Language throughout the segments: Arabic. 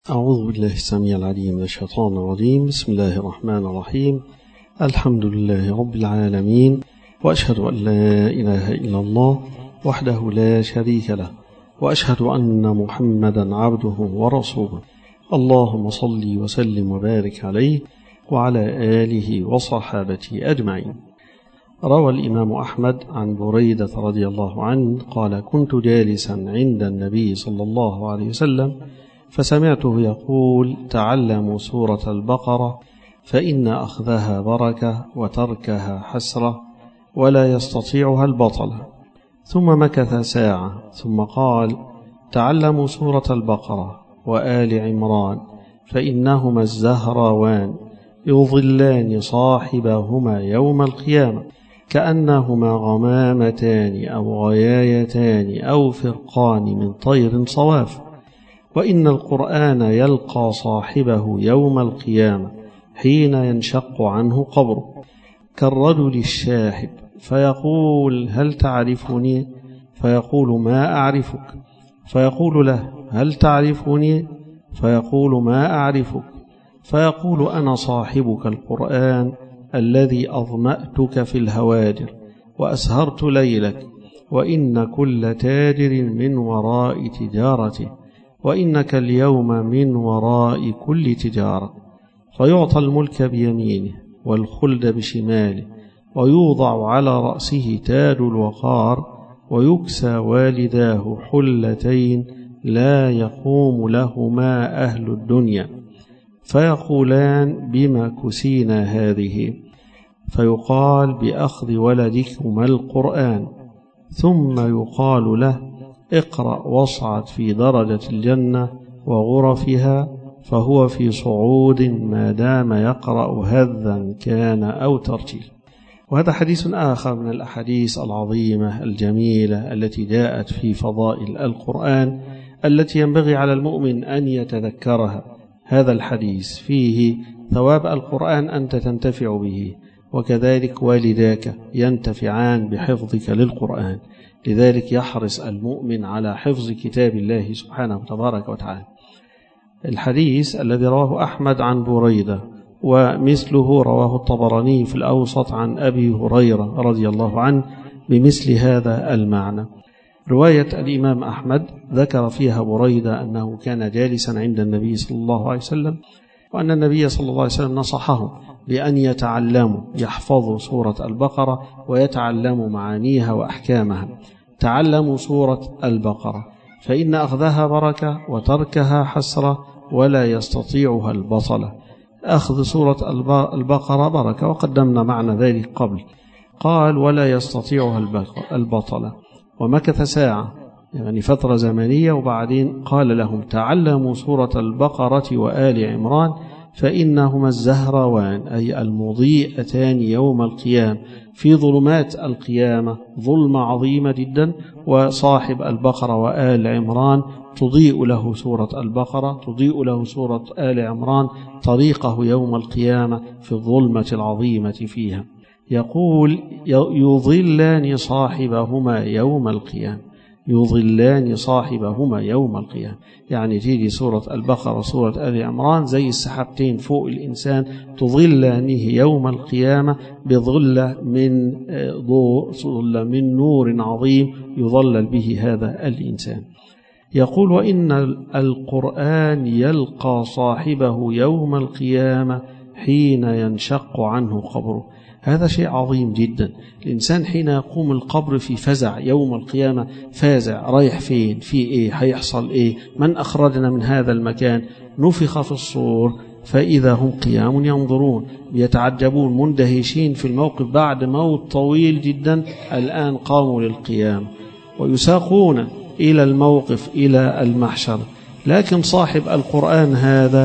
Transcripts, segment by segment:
أعوذ بالله السميع العليم من الشيطان الرجيم. بسم الله الرحمن الرحيم. الحمد لله رب العالمين، وأشهد أن لا إله إلا الله وحده لا شريك له، وأشهد أن محمدا عبده ورسوله. اللهم صل وسلم وبارك عليه وعلى آله وصحابته أجمعين. روى الإمام أحمد عن بريدة رضي الله عنه قال: كنت جالسا عند النبي صلى الله عليه وسلم فسمعته يقول: تعلموا سورة البقرة فإن أخذها بركة وتركها حسرة ولا يستطيعها البطلة. ثم مكث ساعة ثم قال: تعلموا سورة البقرة وآل عمران فإنهما الزهراوان يظلان صاحبهما يوم القيامة كأنهما غمامتان أو غيايتان أو فرقان من طير صواف. وإن القرآن يلقى صاحبه يوم القيامة حين ينشق عنه قبره كالرجل الشاحب فيقول: هل تعرفني؟ فيقول: ما أعرفك. فيقول له: هل تعرفني؟ فيقول: ما أعرفك. فيقول: أنا صاحبك القرآن الذي أظمأتك في الهواجر وأسهرت ليلك، وإن كل تاجر من وراء تجارته، وإنك اليوم من وراء كل تجارة. فيعطى الملك بيمينه والخلد بشماله، ويوضع على رأسه تاج الوقار، ويكسى والداه حلتين لا يقوم لهما أهل الدنيا، فيقولان: بما كسينا هذه؟ فيقال: بأخذ ولدكما القرآن. ثم يقال له: اقرأ واصعد في درجة الجنة وغرفها، فهو في صعود ما دام يقرأ هذا كان أو ترتيل. وهذا حديث آخر من الأحاديث العظيمة الجميلة التي جاءت في فضائل القرآن التي ينبغي على المؤمن أن يتذكرها. هذا الحديث فيه ثواب القرآن أنت تنتفع به، وكذلك والداك ينتفعان بحفظك للقرآن. لذلك يحرص المؤمن على حفظ كتاب الله سبحانه تبارك وتعالى. الحديث الذي رواه أحمد عن بريدة، ومثله رواه الطبراني في الأوسط عن أبي هريرة رضي الله عنه بمثل هذا المعنى. رواية الإمام أحمد ذكر فيها بريدة أنه كان جالسا عند النبي صلى الله عليه وسلم، وأن النبي صلى الله عليه وسلم نصحهم بأن يتعلموا يحفظوا سورة البقرة ويتعلموا معانيها وأحكامها. تعلموا سورة البقرة فإن أخذها بركة وتركها حسرة ولا يستطيعها البطلة. أخذ سورة البقرة بركة، وقدمنا معنى ذلك قبل. قال: ولا يستطيعها البطلة. ومكث ساعة، يعني فترة زمنية، وبعدين قال لهم: تعلموا سورة البقرة وآل عمران فإنهما الزهراوان، أي المضيئتان يوم القيامة في ظلمات القيامة، ظلمة عظيمة جدا. وصاحب البقرة وآل عمران تضيء له سورة البقرة، تضيء له سورة آل عمران طريقه يوم القيامة في الظلمة العظيمة فيها. يقول: يظلان صاحبهما يوم القيامة، يظلان صاحبهما يوم القيامة. يعني تيجي سورة البقرة وسورة آل عمران زي السحابتين فوق الإنسان، تظلانه يوم القيامة بظلة من ضوء، ظلة من نور عظيم يظلل به هذا الإنسان. يقول: وإن القرآن يلقى صاحبه يوم القيامة حين ينشق عنه قبره. هذا شيء عظيم جدا. الإنسان حين يقوم القبر في فزع يوم القيامة، فازع، رايح فين، في إيه، هيحصل إيه، من أخرجنا من هذا المكان. نفخ في الصور فإذا هم قيام ينظرون، يتعجبون مندهشين في الموقف بعد موت طويل جدا. الآن قاموا للقيام ويساقون إلى الموقف، إلى المحشر. لكن صاحب القرآن هذا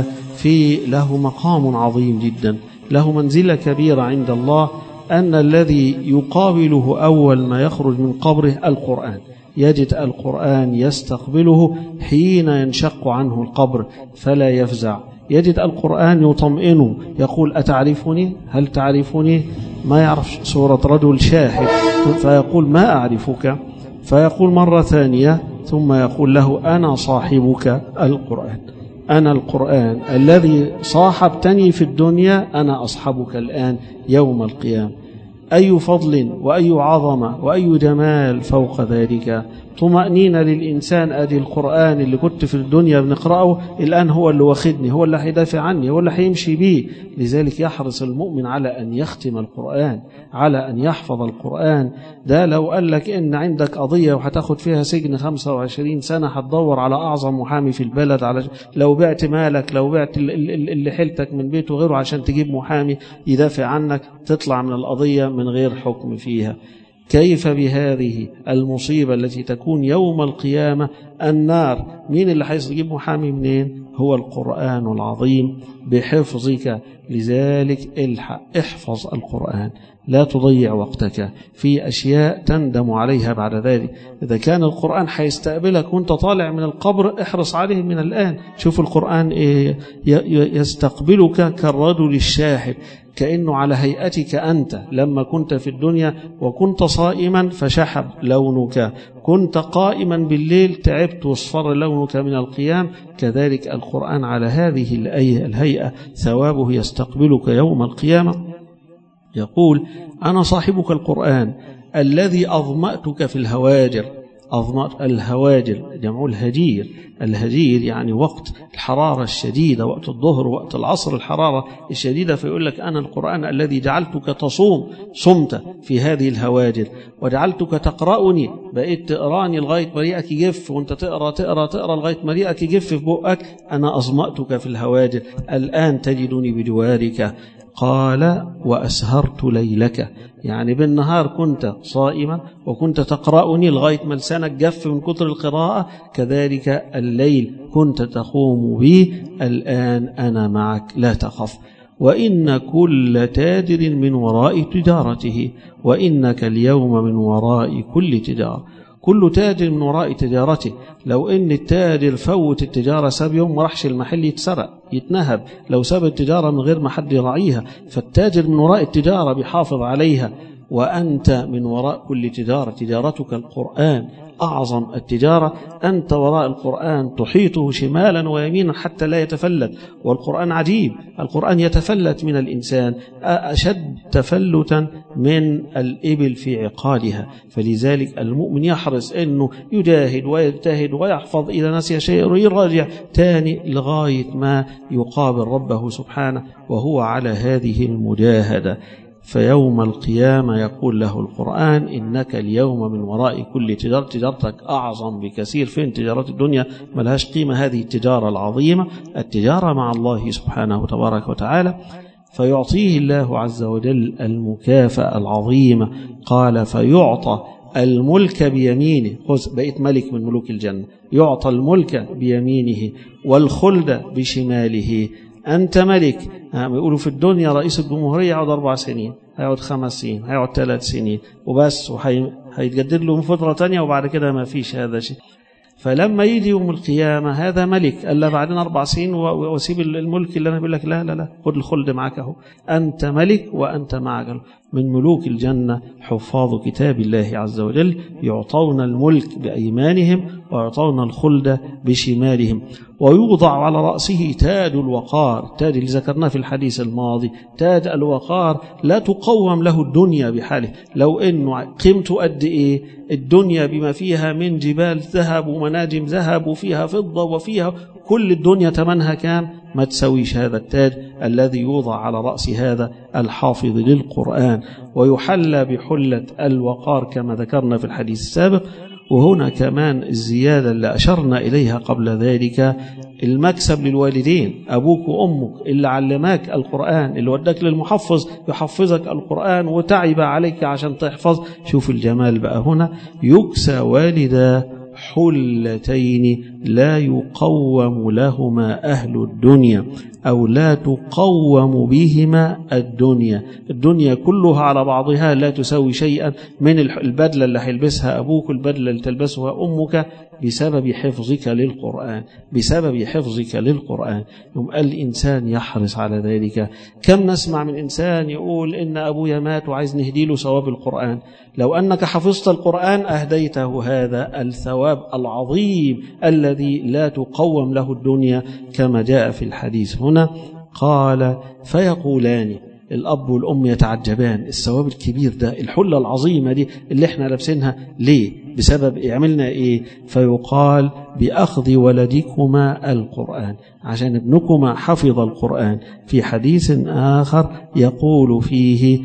له مقام عظيم جدا، له منزلة كبيرة عند الله، أن الذي يقابله أول ما يخرج من قبره القرآن، يجد القرآن يستقبله حين ينشق عنه القبر فلا يفزع. يجد القرآن يطمئنه، يقول: أتعرفني؟ هل تعرفني؟ ما يعرف سورة رجل شاحب، فيقول: ما أعرفك. فيقول مرة ثانية، ثم يقول له: أنا صاحبك القرآن. أنا القرآن الذي صاحبتني في الدنيا أنا أصحبك الآن يوم القيامة. أي فضل وأي عظمة وأي جمال فوق ذلك. طمأنينة للإنسان. أدي القرآن اللي كنت في الدنيا بنقرأه الآن هو اللي واخدني، هو اللي هيدافع عني، هو اللي هيمشي بيه. لذلك يحرص المؤمن على أن يختم القرآن، على أن يحفظ القرآن. ده لو قال لك إن عندك قضية وهتاخد فيها سجن 25 سنة هتدور على أعظم محامي في البلد، على لو بعت مالك، لو بعت اللي حيلتك من بيته وغيره عشان تجيب محامي يدافع عنك، تطلع من القضية من غير حكم فيها. كيف بهذه المصيبة التي تكون يوم القيامة؟ النار. مين اللي هيجيب محامي منين؟ هو القرآن العظيم بحفظك. لذلك الحق احفظ القرآن، لا تضيع وقتك في أشياء تندم عليها بعد ذلك. إذا كان القرآن هيستقبلك وانت طالع من القبر احرص عليه من الآن. شوف القرآن يستقبلك كالرجل الشاحب، كأنه على هيئتك أنت لما كنت في الدنيا وكنت صائما فشحب لونك، كنت قائما بالليل تعبت واصفر لونك من القيام. كذلك القرآن على هذه الهيئة ثوابه يستقبلك يوم القيامة. يقول أنا صاحبك القرآن الذي أظمأتك في الهواجر. أظمأت الهواجر جمع الهجير. الهجير يعني وقت الحرارة الشديدة، وقت الظهر وقت العصر الحرارة الشديدة، فيقول لك أنا القرآن الذي جعلتك تصوم، صمت في هذه الهواجر، وجعلتك تقرأني، بقيت تقراني لغاية مريئك يجف، وانت تقرأ لغاية مريئك يجف في بقك. أنا أظمأتك في الهواجر الآن تجدني بجوارك. قال وأسهرت ليلك، يعني بالنهار كنت صائما وكنت تقرأني لغاية ما لسانك جف من كتر القراءة، كذلك الليل كنت تقوم بي، الآن أنا معك لا تخف. وإن كل تاجر من وراء تجارته، وإنك اليوم من وراء كل تجارة. كل تاجر من وراء تجارته. لو ان التاجر فوت التجارة ساب يوم ما راحش المحل يتسرق يتنهب، لو ساب التجارة من غير ما حد يراعيها، فالتاجر من وراء التجارة بيحافظ عليها. وأنت من وراء كل تجارة، تجارتك القرآن أعظم التجارة. أنت وراء القرآن تحيطه شمالا ويمينا حتى لا يتفلت. والقرآن عجيب، القرآن يتفلت من الإنسان أشد تفلتا من الإبل في عقالها. فلذلك المؤمن يحرص أنه يجاهد ويجتهد ويحفظ، إذا نسي شيء يراجع تاني لغاية ما يقابل ربه سبحانه وهو على هذه المجاهدة. فيوم القيامة يقول له القرآن إنك اليوم من وراء كل تجارة. تجارتك أعظم بكثير. فين تجارات الدنيا ملهاش قيمة، هذه التجارة العظيمة، التجارة مع الله سبحانه تبارك وتعالى. فيعطيه الله عز وجل المكافأة العظيمة. قال فيعطى الملك بيمينه، بقيت ملك من ملوك الجنة، يعطى الملك بيمينه والخلد بشماله. أنت ملك. يقولوا في الدنيا رئيس الجمهورية يقعد 4 سنين، هيقعد 5 سنين، هيقعد 3 سنين وبس، وهيتجدد له من فترة تانية وبعد كده ما فيش هذا شيء. فلما يجي يوم القيامة هذا ملك، قال له بعدين 4 سنين واسيب الملك اللي أنا بقول لك لا لا لا، خد الخلد معك اهو، أنت ملك وأنت معك من ملوك الجنة حفاظ كتاب الله عز وجل، يعطون الملك بأيمانهم ويعطون الخلد بشمالهم. ويوضع على رأسه تاج الوقار، تاج اللي ذكرناه في الحديث الماضي، تاج الوقار لا تقوم له الدنيا بحاله. لو إنه قيمته قد إيه الدنيا بما فيها من جبال ذهب ومناجم ذهب وفيها فضة وفيها كل الدنيا ثمنها كام، ما تسويش هذا التاج الذي يوضع على رأس هذا الحافظ للقرآن. ويحلى بحلة الوقار كما ذكرنا في الحديث السابق. وهنا كمان الزيادة اللي أشرنا إليها قبل ذلك، المكسب للوالدين، أبوك وأمك اللي علماك القرآن، اللي وداك للمحفظ يحفظك القرآن وتعب عليك عشان تحفظ. شوف الجمال بقى هنا، يكسى والدا حلتين لا يقوم لهما أهل الدنيا، أو لا تقوم بهما الدنيا. الدنيا كلها على بعضها لا تساوي شيئا من البدلة اللي هيلبسها أبوك، البدلة اللي تلبسها أمك، بسبب حفظك للقرآن، بسبب حفظك للقرآن. يوم الإنسان يحرص على ذلك. كم نسمع من إنسان يقول إن أبويا مات وعايز نهدي له ثواب القرآن. لو أنك حفظت القرآن أهديته هذا الثواب العظيم الذي لا تقوم له الدنيا، كما جاء في الحديث هنا. قال فيقولان، الأب والأم يتعجبان، الثواب الكبير ده، الحلة العظيمة دي اللي احنا لابسينها ليه؟ بسبب عملنا ايه؟ فيقال بأخذ ولدكما القرآن، عشان ابنكما حفظ القرآن. في حديث آخر يقول فيه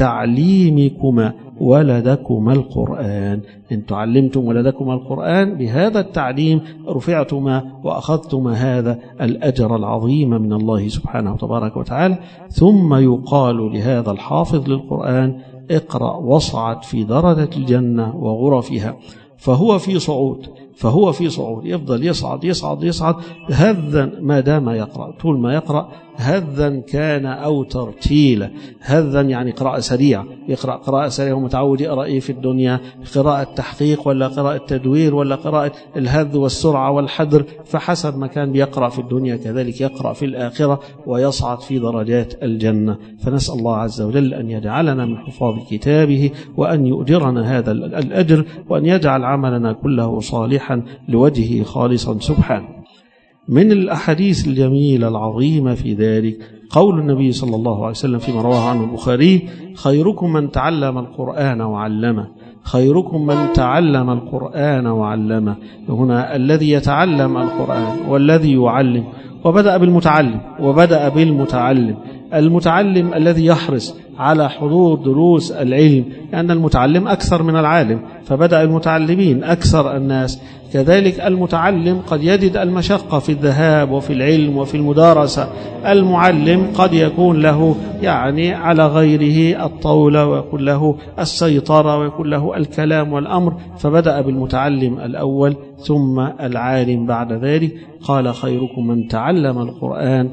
بتعليمكما ولدكما القرآن، إن تعلمتم ولدكما القرآن، بهذا التعليم رفعتما وأخذتما هذا الأجر العظيم من الله سبحانه وتبارك وتعالى. ثم يقال لهذا الحافظ للقرآن اقرأ واصعد في درجة الجنة وغرفها. فهو في صعود، فهو في صعود، يفضل يصعد يصعد يصعد هذا ما دام يقرأ. طول ما يقرأ هذا كان أو ترتيلا. هذا يعني قراءة سريعة، يقرأ قراءة سريعة ومتعود يقرأ إيه في الدنيا؟ قراءة تحقيق ولا قراءة تدوير ولا قراءة الهذ والسرعة والحذر، فحسب ما كان بيقرأ في الدنيا كذلك يقرأ في الآخرة ويصعد في درجات الجنة. فنسأل الله عز وجل أن يجعلنا من حفاظ كتابه، وأن يؤجرنا هذا الأجر، وأن يجعل عملنا كله صالحا لوجهه خالصا سبحانه. من الأحاديث الجميلة العظيمة في ذلك قول النبي صلى الله عليه وسلم فيما رواه عنه البخاري: خيركم من تعلم القرآن وعلمه، خيركم من تعلم القرآن وعلمه. هنا الذي يتعلم القرآن والذي يعلم، وبدأ بالمتعلم، وبدأ بالمتعلم. المتعلم الذي يحرص على حضور دروس العلم، لأن المتعلم أكثر من العالم، فبدأ المتعلمين أكثر الناس. كذلك المتعلم قد يجد المشقة في الذهاب وفي العلم وفي المدارسة. المعلم قد يكون له يعني على غيره الطولة، ويكون له السيطرة، ويكون له الكلام والأمر، فبدأ بالمتعلم الأول ثم العالم بعد ذلك. قال خيركم من تعلم القرآن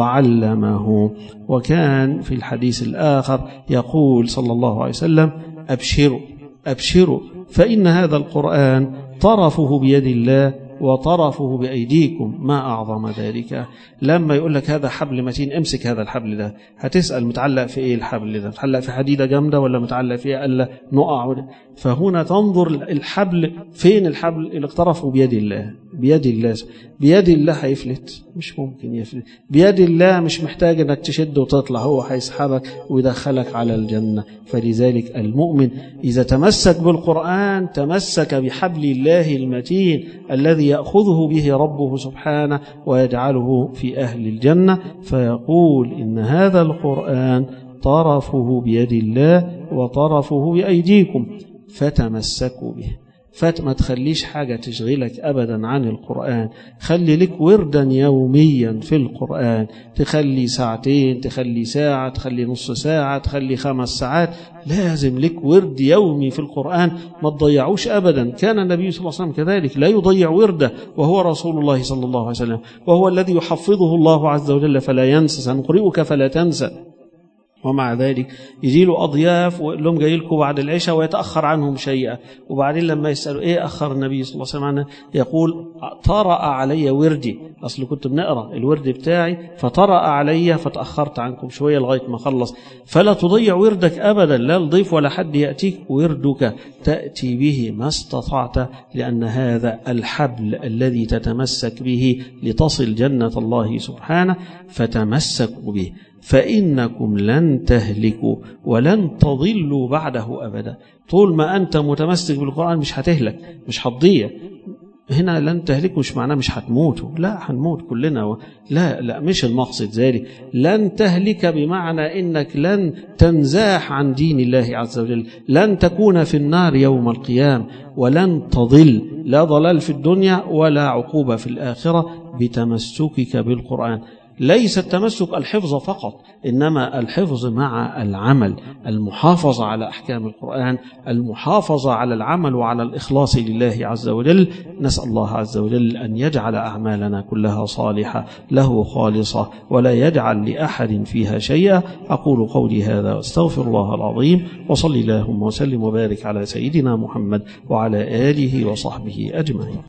وعلمه. وكان في الحديث الآخر يقول صلى الله عليه وسلم: أبشروا أبشروا فإن هذا القرآن طرفه بيد الله وطرفه بأيديكم، ما أعظم ذلك. لما يقول لك هذا حبل متين، امسك هذا الحبل ده، هتسأل متعلق في إيه الحبل ده؟ متعلق في حديدة جامدة ولا متعلق فيها ألا نقع؟ فهنا تنظر الحبل فين، الحبل اللي اقترفه بيد الله، بيد الله. بيد الله هيفلت؟ مش ممكن يفلت. بيد الله مش محتاج انك تشد وتطلع، هو هيسحبك ويدخلك على الجنة. فلذلك المؤمن إذا تمسك بالقرآن تمسك بحبل الله المتين الذي يأخذه به ربه سبحانه ويجعله في أهل الجنة. فيقول إن هذا القرآن طرفه بيد الله وطرفه بأيديكم فتمسكوا به. فما تخليش حاجة تشغلك أبدا عن القرآن. خلي لك وردا يوميا في القرآن، تخلي ساعتين، تخلي ساعة، تخلي نص ساعة، تخلي 5 ساعات، لازم لك ورد يومي في القرآن، ما تضيعوش أبدا. كان النبي صلى الله عليه وسلم كذلك لا يضيع ورده، وهو رسول الله صلى الله عليه وسلم، وهو الذي يحفظه الله عز وجل فلا ينسى، سنقرئك فلا تنسى. ومع ذلك يجي له أضياف ويقول لهم جاي لكم بعد العشاء ويتأخر عنهم شيئا، وبعدين لما يسألوا إيه أخر النبي صلى الله عليه وسلم عنه، يقول طرأ علي وردي، أصل كنت بنقرأ الورد بتاعي فطرأ علي فتأخرت عنكم شوية لغاية ما خلص. فلا تضيع وردك أبدا، لا الضيف ولا حد يأتيك، وردك تأتي به ما استطعت، لأن هذا الحبل الذي تتمسك به لتصل جنة الله سبحانه، فتمسكوا به فإنكم لن تهلكوا ولن تضلوا بعده أبدا. طول ما أنت متمسك بالقرآن مش هتهلك، مش هتضيع. هنا لن تهلكوا مش معناه مش هتموتوا، لا هنموت كلنا، لا مش المقصد ذلك. لن تهلك بمعنى إنك لن تنزاح عن دين الله عز وجل، لن تكون في النار يوم القيامة، ولن تضل، لا ضلال في الدنيا ولا عقوبة في الآخرة بتمسكك بالقرآن. ليس التمسك الحفظ فقط، إنما الحفظ مع العمل، المحافظة على أحكام القرآن، المحافظة على العمل وعلى الإخلاص لله عز وجل. نسأل الله عز وجل أن يجعل أعمالنا كلها صالحة له خالصة، ولا يجعل لأحد فيها شيئا. أقول قولي هذا واستغفر الله العظيم، وصلي اللهم وسلم وبارك على سيدنا محمد وعلى آله وصحبه أجمعين.